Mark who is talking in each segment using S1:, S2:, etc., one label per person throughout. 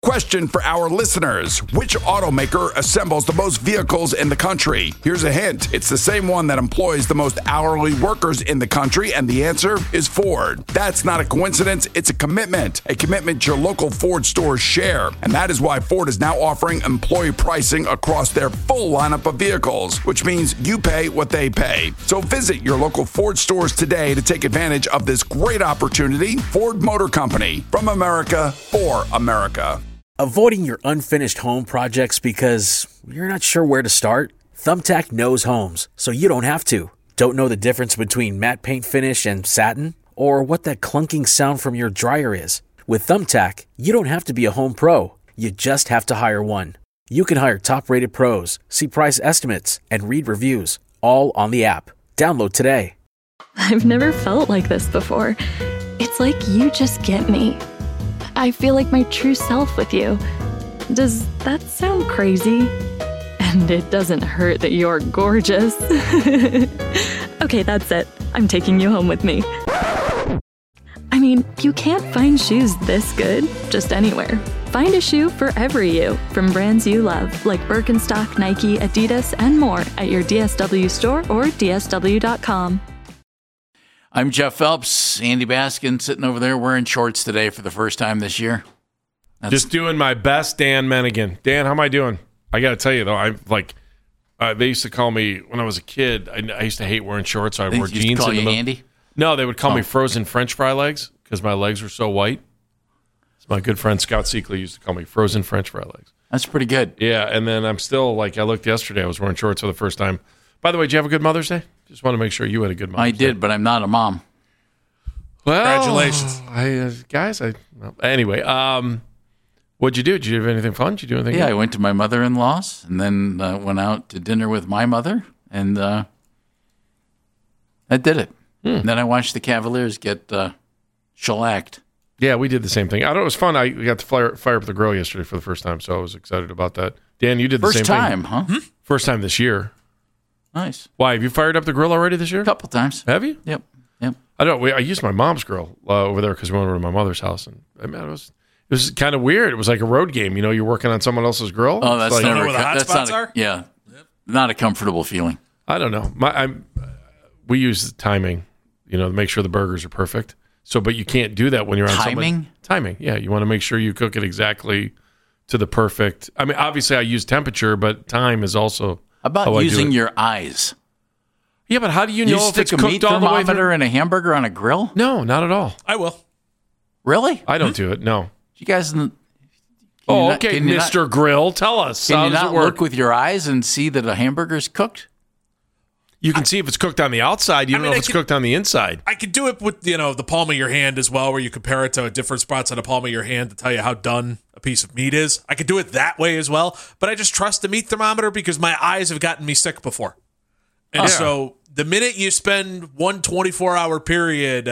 S1: Question for our listeners. Which automaker assembles the most vehicles in the country? Here's a hint. It's the same one that employs the most hourly workers in the country, and the answer is Ford. That's not a coincidence. It's a commitment your local Ford stores share. And that is why Ford is now offering employee pricing across their full lineup of vehicles, which means you pay what they pay. So visit your local Ford stores today to take advantage of this great opportunity. Ford Motor Company, from America for America.
S2: Avoiding your unfinished home projects because you're not sure where to start? Thumbtack knows homes, so you don't have to. Don't know the difference between matte paint finish and satin? Or what that clunking sound from your dryer is? With Thumbtack, you don't have to be a home pro. You just have to hire one. You can hire top-rated pros, see price estimates, and read reviews, all on the app. Download today.
S3: I've never felt like this before. It's like you just get me. I feel like my true self with you. Does that sound crazy? And it doesn't hurt that you're gorgeous. Okay, that's it. I'm taking you home with me. I mean, you can't find shoes this good just anywhere. Find a shoe for every you from brands you love, like Birkenstock, Nike, Adidas, and more at your DSW store or DSW.com.
S4: I'm Jeff Phelps. Andy Baskin sitting over there wearing shorts today for the first time this year.
S5: Just doing my best, Dan Mennigan. Dan, how am I doing? I got to tell you, though, I'm like, they used to call me, when I was a kid, I used to hate wearing shorts, so I wore jeans.
S4: Call you Andy?
S5: No, they would call me frozen French fry legs because my legs were so white. So my good friend Scott Seekley used to call me frozen French fry legs.
S4: That's pretty good.
S5: Yeah, and then I'm still, like, I looked yesterday, I was wearing shorts for the first time. By the way, did you have a good Mother's Day? Just want to make sure you had a good Mother's Day.
S4: I did, but I'm not a mom.
S5: Well,
S6: congratulations.
S5: Anyway, what'd you do? Did you have anything fun? Did you do anything?
S4: Yeah, I went to my mother-in-law's and then went out to dinner with my mother, and that did it. And then I watched the Cavaliers get shellacked.
S5: Yeah, we did the same thing. I thought it was fun. I got to fire up the grill yesterday for the first time, so I was excited about that. Dan, you did the same thing.
S4: First time, huh?
S5: First time this year.
S4: Nice.
S5: Why, have you fired up the grill already this year?
S4: A couple times.
S5: Have you?
S4: Yep.
S5: I don't. I used my mom's grill over there because we went over to my mother's house, and I mean, it was kind of weird. It was like a road game. You know, you're working on someone else's grill.
S4: Oh, that's
S5: like,
S4: never.
S6: where the hot
S4: That's
S6: spots
S4: not.
S6: are?
S4: Yeah, not a comfortable feeling.
S5: I don't know. We use the timing, to make sure the burgers are perfect. So, but you can't do that when you're on timing. Yeah, you want to make sure you cook it exactly to the perfect. I mean, obviously, I use temperature, but time is also.
S4: How about using your eyes?
S5: Yeah, but how do you know if it's cooked all the way through?
S4: You stick a meat thermometer in a hamburger on a grill?
S5: No, not at all.
S6: I will.
S4: Really?
S5: I don't do it. No.
S4: You guys.
S5: Okay, Mr. Grill, tell us.
S4: Can you not look with your eyes and see that a hamburger's cooked?
S5: You can see if it's cooked on the outside. You don't know if it's cooked on the inside.
S6: I could do it with the palm of your hand as well, where you compare it to different spots on the palm of your hand to tell you how done a piece of meat is. I could do it that way as well, but I just trust the meat thermometer because my eyes have gotten me sick before. And so the minute you spend one 24-hour period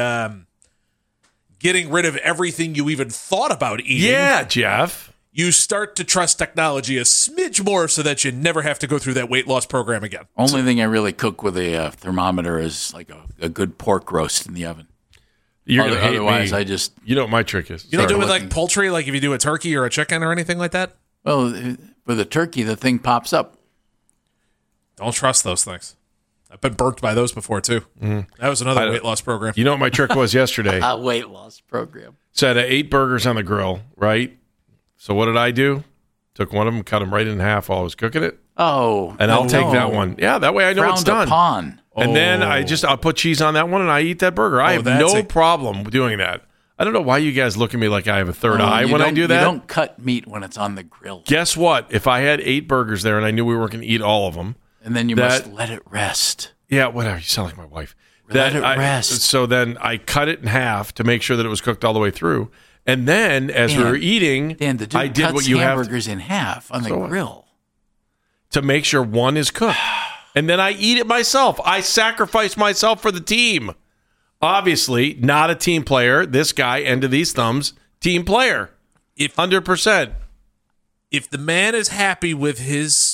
S6: getting rid of everything you even thought about eating,
S5: yeah, Jeff,
S6: you start to trust technology a smidge more so that you never have to go through that weight loss program again.
S4: Only thing I really cook with a thermometer is like a good pork roast in the oven.
S5: You're going to hate
S4: Otherwise,
S5: me.
S4: I just...
S5: You know what my trick is.
S6: You don't do it with like poultry, like if you do a turkey or a chicken or anything like that?
S4: Well, with a turkey, the thing pops up.
S6: Don't trust those things. I've been burnt by those before, too. That was another weight loss program.
S5: You know what my trick was yesterday?
S4: A weight loss program.
S5: So I had 8 burgers on the grill, right? So what did I do? Took one of them, cut them right in half while I was cooking it.
S4: Oh.
S5: And I'll take that one. Yeah, that way I know it's done.
S4: Upon.
S5: And then I'll put cheese on that one and I eat that burger. I have no problem doing that. I don't know why you guys look at me like I have a third eye when I do that.
S4: You don't cut meat when it's on the grill.
S5: Guess what? If I had 8 burgers there and I knew we weren't going to eat all of them.
S4: And then you must let it rest.
S5: Yeah, whatever. You sound like my wife.
S4: Let it rest.
S5: So then I cut it in half to make sure that it was cooked all the way through. And then as we were eating, I did what you have.
S4: Hamburgers in half on the grill.
S5: To make sure one is cooked. And then I eat it myself. I sacrifice myself for the team. Obviously, not a team player. This guy, end of these thumbs, team player. 100%.
S6: If the man is happy with his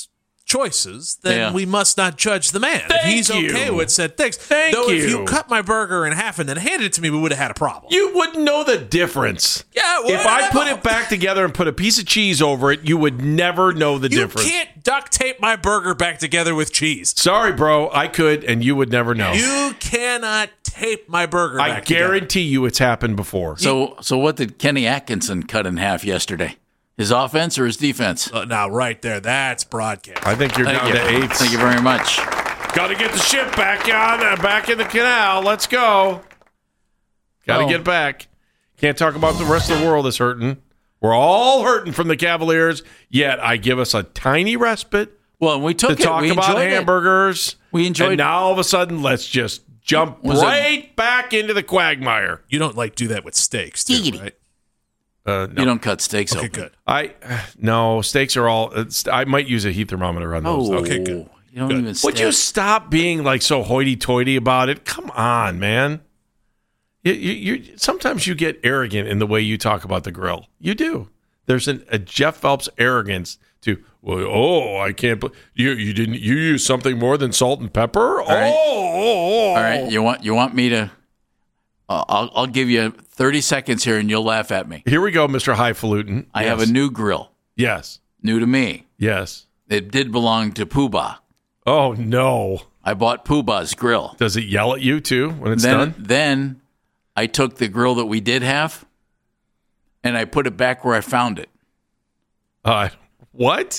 S6: choices, then we must not judge the man. If he's okay with said things.
S5: Though
S6: if you cut my burger in half and then handed it to me, we would have had a problem.
S5: You wouldn't know the difference.
S6: Yeah,
S5: if I put it back together and put a piece of cheese over it, you would never know the difference.
S6: You can't duct tape my burger back together with cheese.
S5: Sorry, bro. I could, and you would never know.
S6: You cannot tape my burger back together.
S5: I guarantee you it's happened before.
S4: So what did Kenny Atkinson cut in half yesterday? His offense or his defense?
S6: Now, right there, that's broadcast.
S5: I think you're down to 8.
S4: Thank you very much.
S5: Got to get the ship back in the canal. Let's go. Got to get back. Can't talk about the rest of the world is hurting. We're all hurting from the Cavaliers, yet I give us a tiny respite.
S4: Well, we took
S5: to talk about hamburgers.
S4: We enjoyed it.
S5: And now all of a sudden, let's just jump back into the quagmire.
S6: You don't do that with steaks, too, right?
S5: No.
S4: You don't cut steaks open.
S6: Good.
S5: No, steaks are all. I might use a heat thermometer on those.
S6: Okay, good.
S4: You don't even.
S5: Would you stop being so hoity-toity about it? Come on, man. You sometimes you get arrogant in the way you talk about the grill. You do. There's a Jeff Phelps arrogance to. Well, I can't. You didn't. You use something more than salt and pepper.
S4: All right. You want me to? I'll give you 30 seconds here, and you'll laugh at me.
S5: Here we go, Mr. Highfalutin.
S4: I have a new grill.
S5: Yes.
S4: New to me.
S5: Yes.
S4: It did belong to Poobah.
S5: Oh, no.
S4: I bought Poobah's grill.
S5: Does it yell at you, too, when it's done?
S4: Then I took the grill that we did have, and I put it back where I found it.
S5: What?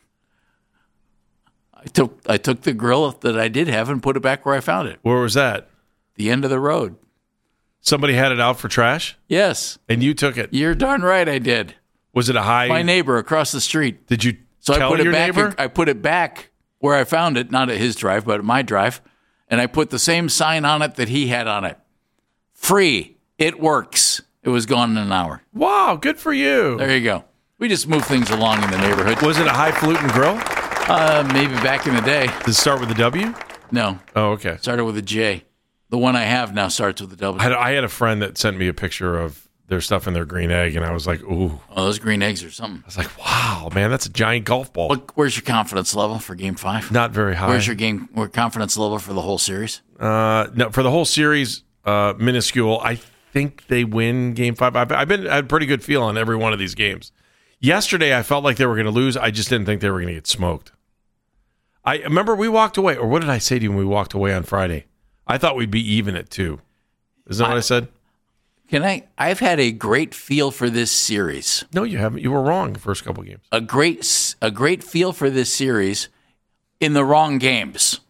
S4: I took the grill that I did have and put it back where I found it.
S5: Where was that?
S4: The end of the road.
S5: Somebody had it out for trash?
S4: Yes.
S5: And you took it?
S4: You're darn right I did.
S5: Was it a high?
S4: My neighbor across the street.
S5: Did you
S4: tell
S5: your neighbor?
S4: I put it back where I found it, not at his drive, but at my drive, and I put the same sign on it that he had on it. Free. It works. It was gone in an hour.
S5: Wow, good for you.
S4: There you go. We just move things along in the neighborhood.
S5: Was it a highfalutin grill?
S4: Maybe back in the day.
S5: Did it start with a W?
S4: No.
S5: Oh, okay.
S4: Started with a J. The one I have now starts with a W.
S5: I had a friend that sent me a picture of their stuff in their green egg, and I was like, ooh.
S4: Oh, those green eggs are something.
S5: I was like, wow, man, that's a giant golf ball.
S4: Where's your confidence level for Game 5?
S5: Not very high.
S4: Where's your confidence level for the whole series?
S5: No, for the whole series, minuscule. I think they win Game 5. I had a pretty good feel on every one of these games. Yesterday, I felt like they were going to lose. I just didn't think they were going to get smoked. I remember we walked away, or what did I say to you when we walked away on Friday? I thought we'd be even at 2. Isn't that what I said?
S4: I've had a great feel for this series.
S5: No, you haven't. You were wrong the first couple games.
S4: A great feel for this series in the wrong games.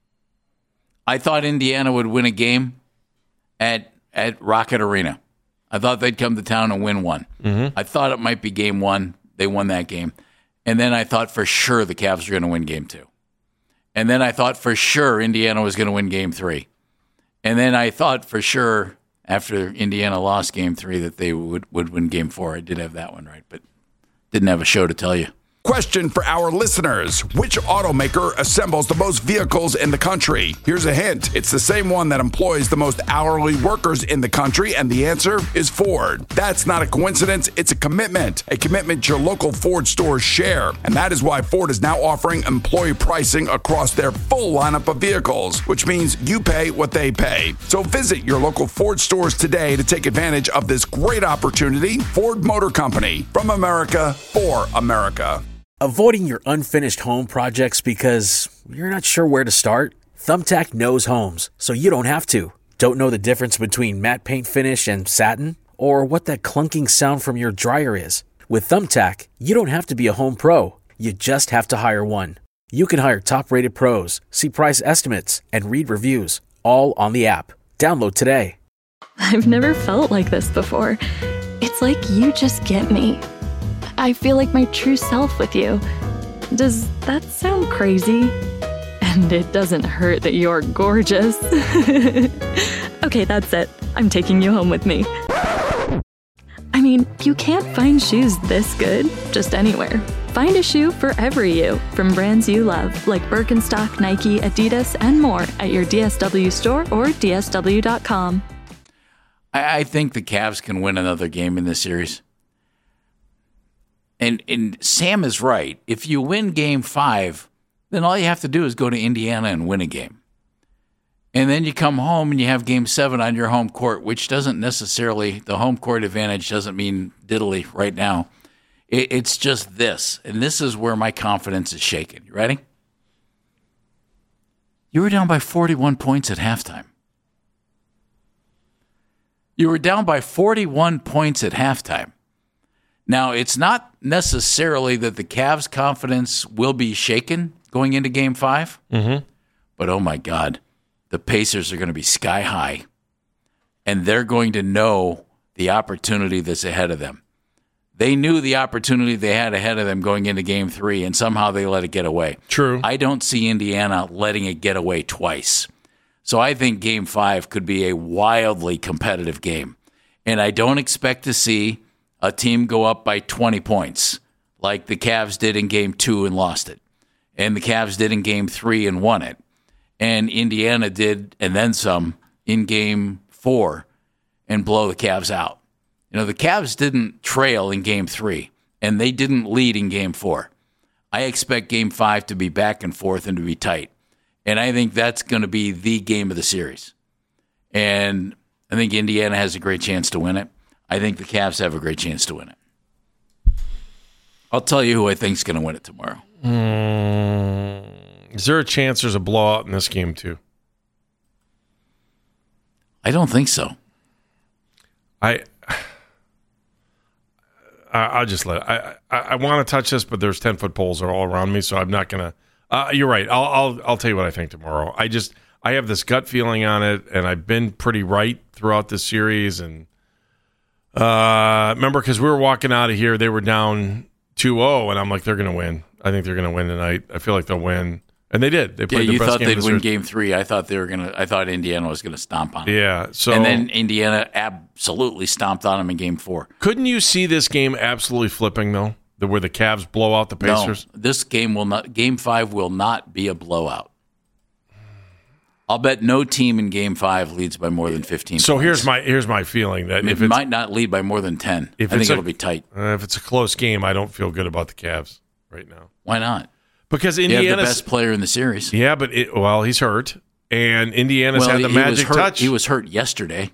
S4: I thought Indiana would win a game at Rocket Arena. I thought they'd come to town and win one. Mm-hmm. I thought it might be Game 1. They won that game. And then I thought for sure the Cavs were going to win Game 2. And then I thought for sure Indiana was going to win Game 3. And then I thought for sure after Indiana lost Game 3 that they would win Game 4. I did have that one right, but didn't have a show to tell you.
S1: Question for our listeners. Which automaker assembles the most vehicles in the country? Here's a hint. It's the same one that employs the most hourly workers in the country, and the answer is Ford. That's not a coincidence. It's a commitment your local Ford stores share. And that is why Ford is now offering employee pricing across their full lineup of vehicles, which means you pay what they pay. So visit your local Ford stores today to take advantage of this great opportunity. Ford Motor Company, from America, for America.
S2: Avoiding your unfinished home projects because you're not sure where to start? Thumbtack knows homes, so you don't have to. Don't know the difference between matte paint finish and satin? Or what that clunking sound from your dryer is? With Thumbtack, you don't have to be a home pro. You just have to hire one. You can hire top-rated pros, see price estimates, and read reviews, all on the app. Download today.
S3: I've never felt like this before. It's like you just get me. I feel like my true self with you. Does that sound crazy? And it doesn't hurt that you're gorgeous. Okay, that's it. I'm taking you home with me. I mean, you can't find shoes this good just anywhere. Find a shoe for every you from brands you love, like Birkenstock, Nike, Adidas, and more at your DSW store or DSW.com.
S4: I think the Cavs can win another game in this series. And Sam is right. If you win Game 5, then all you have to do is go to Indiana and win a game. And then you come home and you have Game 7 on your home court, which doesn't necessarily, the home court advantage doesn't mean diddly right now. It's just this. And this is where my confidence is shaken. You ready? You were down by 41 points at halftime. You were down by 41 points at halftime. Now, it's not necessarily that the Cavs' confidence will be shaken going into Game 5, but oh my God, the Pacers are going to be sky high, and they're going to know the opportunity that's ahead of them. They knew the opportunity they had ahead of them going into Game 3, and somehow they let it get away.
S5: True.
S4: I don't see Indiana letting it get away twice. So I think Game 5 could be a wildly competitive game. And I don't expect to see a team go up by 20 points like the Cavs did in Game 2 and lost it. And the Cavs did in Game 3 and won it. And Indiana did, and then some, in Game 4 and blow the Cavs out. You know, the Cavs didn't trail in Game 3, and they didn't lead in Game 4. I expect Game 5 to be back and forth and to be tight. And I think that's going to be the game of the series. And I think Indiana has a great chance to win it. I think the Cavs have a great chance to win it. I'll tell you who I think is going to win it tomorrow.
S5: Is there a chance there's a blowout in this game, too?
S4: I don't think so.
S5: I'll just let it. I want to touch this, but there's 10-foot poles all around me, so I'm not going to. You're right. I'll tell you what I think tomorrow. I have this gut feeling on it, and I've been pretty right throughout this series. And remember, because we were walking out of here, they were down 2-0, and I'm like, they're going to win. I think they're going to win tonight. I feel like they'll win. And they did. They played the best game of the series.
S4: You thought they'd win Game 3. I thought Indiana was going to stomp on them.
S5: Yeah. So,
S4: and then Indiana absolutely stomped on them in Game 4.
S5: Couldn't you see this game absolutely flipping, though? Where the Cavs blow out the Pacers?
S4: No, this game will not. Game 5 will not be a blowout. I'll bet no team in Game 5 leads by more than 15
S5: So
S4: points.
S5: here's my feeling that
S4: it might not lead by more than 10. I think it'll be tight.
S5: If it's a close game, I don't feel good about the Cavs right now.
S4: Why not?
S5: Because
S4: Indiana's
S5: Indiana's
S4: the best player in the series.
S5: Yeah, but he's hurt, and Indiana's had the magic touch.
S4: He was hurt yesterday.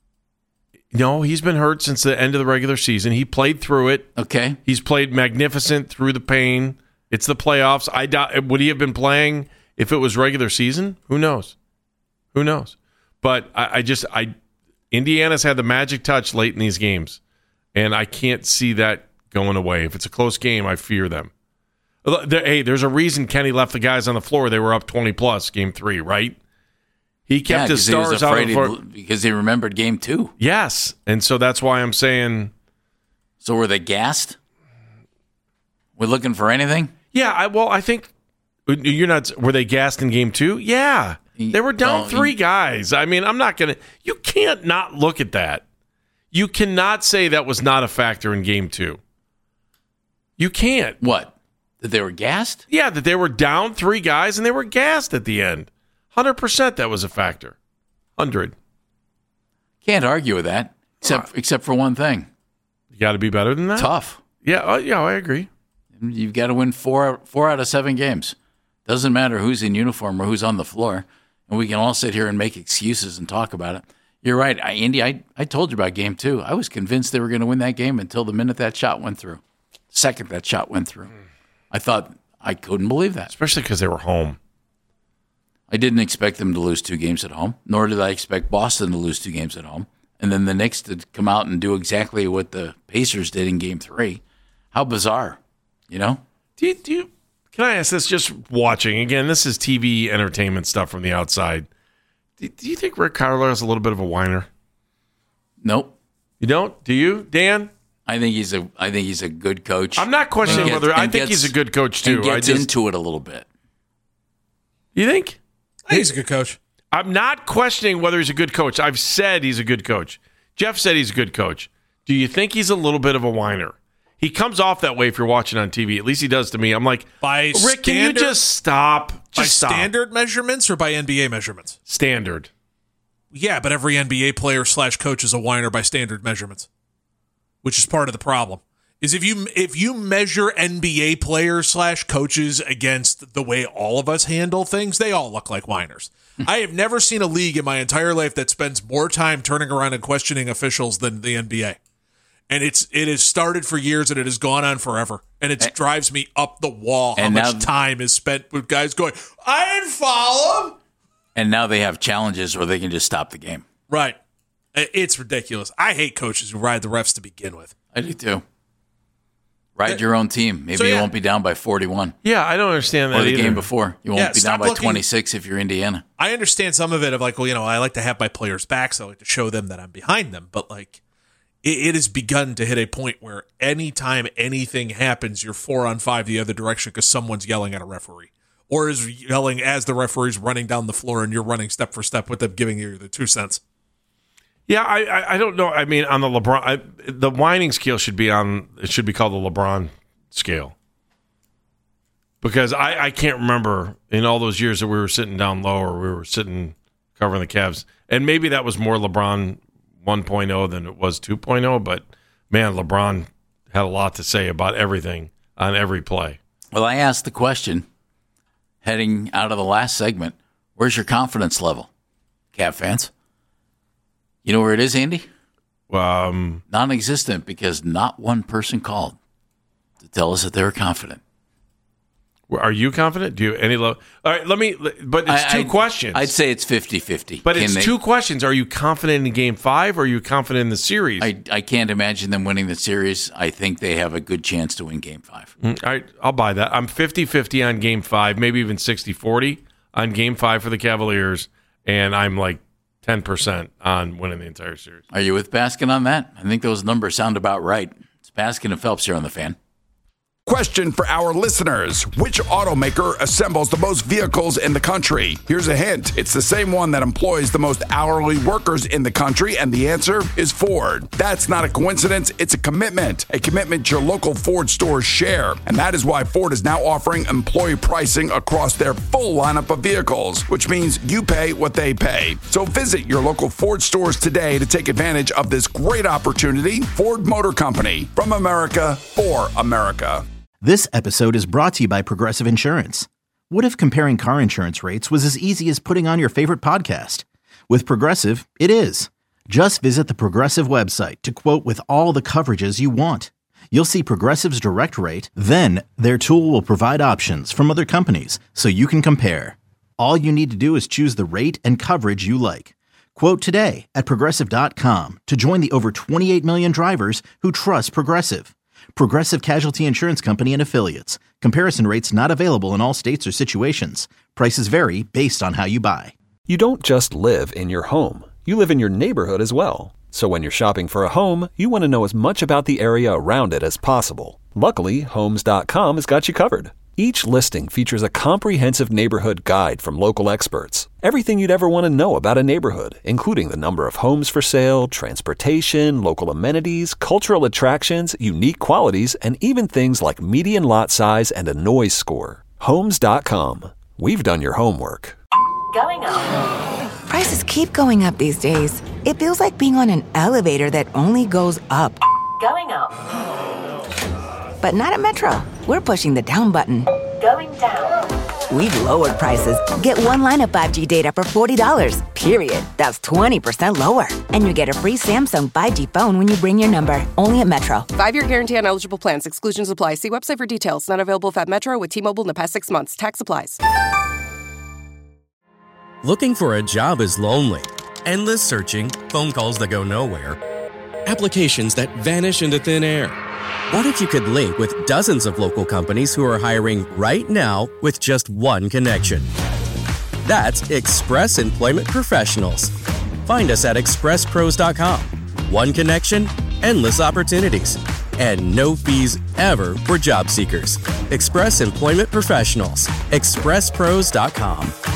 S5: No, he's been hurt since the end of the regular season. He played through it.
S4: Okay,
S5: he's played magnificent through the pain. It's the playoffs. I doubt would he have been playing if it was regular season? Who knows? Who knows? But Indiana's had the magic touch late in these games, and I can't see that going away. If it's a close game, I fear them. Hey, there's a reason Kenny left the guys on the floor. They were up 20-plus, Game 3, right? He kept his stars out of the floor.
S4: Because he remembered Game 2.
S5: Yes, and so that's why I'm saying...
S4: So were they gassed? We're looking for anything?
S5: Yeah, I think... You're not... Were they gassed in Game 2? Yeah. They were down 3 guys. I mean, I'm not going to... You can't not look at that. You cannot say that was not a factor in Game 2. You can't.
S4: What? That they were gassed?
S5: Yeah, that they were down 3 guys and they were gassed at the end. 100% that was a factor. 100.
S4: Can't argue with that, except for one thing.
S5: You got to be better than that?
S4: Tough.
S5: Yeah, I agree.
S4: You've got to win 4 out of 7 games. Doesn't matter who's in uniform or who's on the floor. And we can all sit here and make excuses and talk about it. You're right, Indy, I told you about Game 2. I was convinced they were going to win that game until the minute that shot went through. Second that shot went through. I thought I couldn't believe that.
S5: Especially because they were home.
S4: I didn't expect them to lose 2 games at home, nor did I expect Boston to lose 2 games at home. And then the Knicks to come out and do exactly what the Pacers did in Game 3. How bizarre, you know?
S5: Do you? Can I ask this? Just watching again. This is TV entertainment stuff from the outside. Do you think Rick Carlisle is a little bit of a whiner?
S4: Nope.
S5: You don't? Do you, Dan?
S4: I think he's a good coach.
S5: I'm not questioning whether I think he's a good coach too.
S4: He gets into it a little bit.
S5: You think?
S6: I think he's a good coach.
S5: I'm not questioning whether he's a good coach. I've said he's a good coach. Jeff said he's a good coach. Do you think he's a little bit of a whiner? He comes off that way if you're watching on TV. At least he does to me. I'm like, Rick, can you just stop?
S6: Standard measurements or by NBA measurements?
S5: Standard.
S6: Yeah, but every NBA player / coach is a whiner by standard measurements, which is part of the problem. is if you measure NBA players / coaches against the way all of us handle things, they all look like whiners. I have never seen a league in my entire life that spends more time turning around and questioning officials than the NBA. And it has started for years and it has gone on forever. And it drives me up the wall how much time is spent with guys going, I didn't follow him.
S4: And now they have challenges where they can just stop the game.
S6: Right. It's ridiculous. I hate coaches who ride the refs to begin with.
S4: I do too. Ride your own team. Maybe you won't be down by 41.
S5: Yeah, I don't understand that
S4: or the
S5: either.
S4: game before. You won't be down by 26 if you're Indiana.
S6: I understand some of it of like, well, I like to have my players back, so I like to show them that I'm behind them. But like, it has begun to hit a point where anytime anything happens, you're 4-on-5 the other direction because someone's yelling at a referee. Or is yelling as the referee's running down the floor and you're running step for step with them giving you the 2 cents.
S5: Yeah, I don't know. I mean, on the LeBron, the whining scale should be called the LeBron scale. Because I can't remember in all those years that we were sitting down low or we were sitting covering the Cavs. And maybe that was more LeBron 1.0 than it was 2.0. But, man, LeBron had a lot to say about everything on every play.
S4: Well, I asked the question heading out of the last segment, where's your confidence level, Cav fans? You know where it is, Andy? Non-existent, because not one person called to tell us that they were confident.
S5: Are you confident? Do you any All right, but it's two questions.
S4: I'd say it's 50-50.
S5: But it's two questions. Are you confident in Game 5 or are you confident in the series?
S4: I can't imagine them winning the series. I think they have a good chance to win Game 5.
S5: All right, I'll buy that. I'm 50-50 on Game 5, maybe even 60-40 on Game 5 for the Cavaliers, and I'm like 10% on winning the entire series.
S4: Are you with Baskin on that? I think those numbers sound about right. It's Baskin and Phelps here on The Fan.
S1: Question for our listeners. Which automaker assembles the most vehicles in the country? Here's a hint. It's the same one that employs the most hourly workers in the country, and the answer is Ford. That's not a coincidence. It's a commitment your local Ford stores share. And that is why Ford is now offering employee pricing across their full lineup of vehicles, which means you pay what they pay. So visit your local Ford stores today to take advantage of this great opportunity. Ford Motor Company, from America for America.
S7: This episode is brought to you by Progressive Insurance. What if comparing car insurance rates was as easy as putting on your favorite podcast? With Progressive, it is. Just visit the Progressive website to quote with all the coverages you want. You'll see Progressive's direct rate, then their tool will provide options from other companies so you can compare. All you need to do is choose the rate and coverage you like. Quote today at Progressive.com to join the over 28 million drivers who trust Progressive. Progressive Casualty Insurance Company and Affiliates. Comparison rates not available in all states or situations. Prices vary based on how you buy.
S8: You don't just live in your home. You live in your neighborhood as well. So when you're shopping for a home, you want to know as much about the area around it as possible. Luckily, Homes.com has got you covered. Each listing features a comprehensive neighborhood guide from local experts. Everything you'd ever want to know about a neighborhood, including the number of homes for sale, transportation, local amenities, cultural attractions, unique qualities, and even things like median lot size and a noise score. Homes.com. We've done your homework.
S9: Going up. Prices keep going up these days. It feels like being on an elevator that only goes up. Going up. But not at Metro. We're pushing the down button. Going down. We've lowered prices. Get one line of 5G data for $40, period. That's 20% lower. And you get a free Samsung 5G phone when you bring your number. Only at Metro.
S10: 5-year guarantee on eligible plans. Exclusions apply. See website for details. Not available at Metro with T-Mobile in the past 6 months. Tax applies.
S11: Looking for a job is lonely. Endless searching, phone calls that go nowhere, applications that vanish into thin air. What if you could link with dozens of local companies who are hiring right now with just one connection? That's Express Employment Professionals. Find us at expresspros.com. One connection, endless opportunities, and no fees ever for job seekers. Express Employment Professionals. expresspros.com.